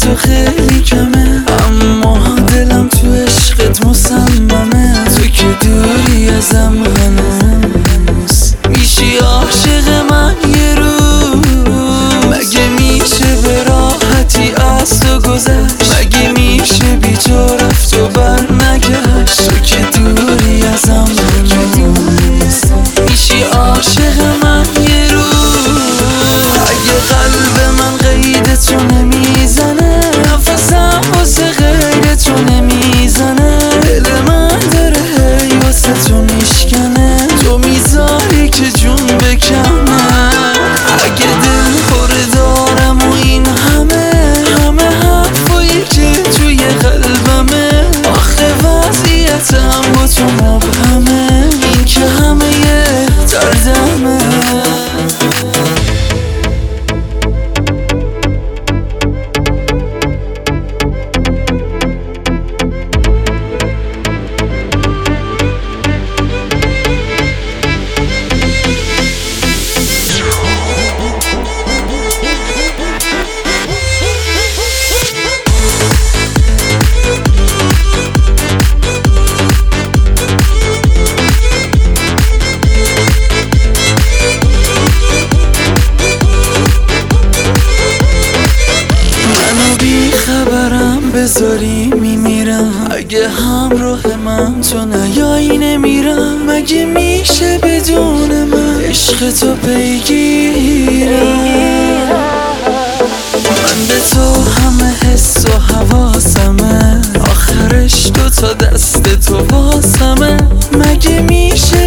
تو خیلی کمه، اما دلم تو عشقت مصممه. تو که دوری ازم هنوز میشی عاشق من یه روز. مگه میشه به راحتی از تو گذشت؟ مگه میشه بی تو رفت و بر نگشت؟ تو که دوری ازم هنوز میشی عاشق من یه روز. اگه قلب من قید تو نمیزنه، نفسم واسه غیر تو نمیزنه، دل من داره هی واسه تو میشکنه، تو میذاری که جون بکنه. اگه دل خوره دارم و این همه حرفایی که توی قلبمه، آخه وضعیتم با تو مبهمه، این که همه دردمه. بذاری میمیرم اگه همراه من تو نیایی، نمیرم. مگه میشه بدون من عشق تو پیگیرم؟ من به تو همه حس و حواسمه، آخرش 2 تا دست تو واسمه. مگه میشه